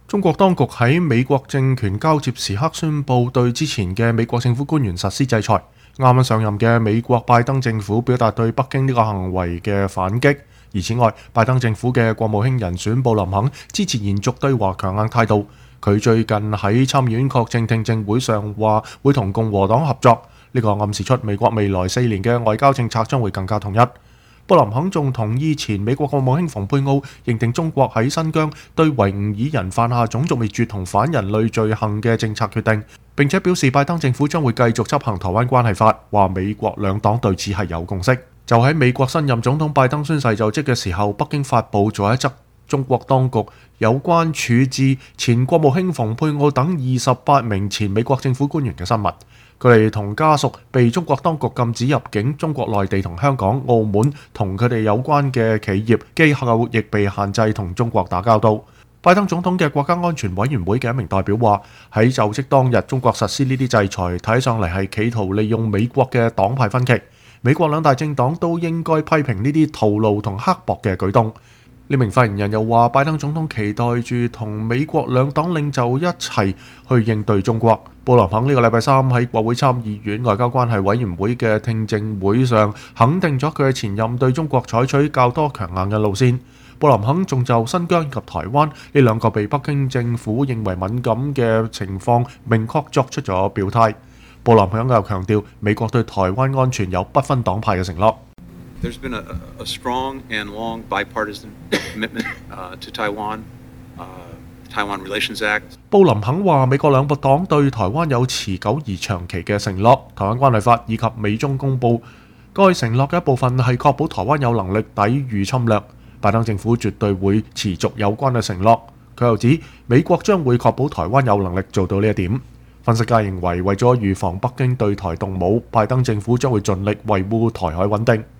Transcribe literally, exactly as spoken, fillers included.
中國當局喺美國政權交接時刻宣布對之前嘅美國政府官員實施制裁。啱啱上任嘅美國拜登政府表達對北京呢個行為嘅反擊。而此外，拜登政府嘅國務卿人選布林肯支持延續對華強硬態度。佢最近喺參議院確證聽證會上話會同共和黨合作，呢個暗示出美國未來四年嘅外交政策將會更加統一。布林肯仲同意前美國國務卿蓬佩奧認定中國喺新疆對維吾爾人犯下種族滅絕同反人類罪行嘅政策決定，並且表示拜登政府將會繼續執行台灣關係法，話美國兩黨對此係有共識。就喺美國新任總統拜登宣誓就職嘅時候，北京發布咗一則中國當局有關處置前國務卿蓬佩奧等二十八名前美國政府官員嘅新聞。佢哋同家屬被中國當局禁止入境中國內地同香港、澳門，同佢哋有關嘅企業機構亦被限制同中國打交道。拜登總統嘅國家安全委員會嘅一名代表話：喺就職當日，中國實施呢啲制裁，睇上嚟係企圖利用美國嘅黨派分歧。美國兩大政黨都應該批評呢啲徒勞同刻薄嘅舉動。呢名發言人又話：拜登總統期待住同美國兩黨領袖一齊去應對中國。布林肯呢個禮拜三喺國會參議院外交關係委員會嘅聽證會上，肯定咗佢嘅前任對中國採取較多強硬嘅路線。布林肯仲就新疆及台灣呢兩個被北京政府認為敏感嘅情況，明確作出咗表態。布林肯又強調，美國對台灣安全有不分黨派嘅承諾。 There's been a, a strong and long bipartisan commitment uh, to Taiwan, uh, Taiwan Relations Act. 布林肯話：美國兩個黨對台灣有持久而長期嘅承諾，台灣關係法以及美中公佈該承諾嘅一部分係確保台灣有能力抵禦侵略。拜登政府絕對會持續有關嘅承諾。佢又指美國將會確保台灣有能力做到呢一點。分析家認為，為咗預防北京對台動武，拜登政府將會盡力維護台海穩定。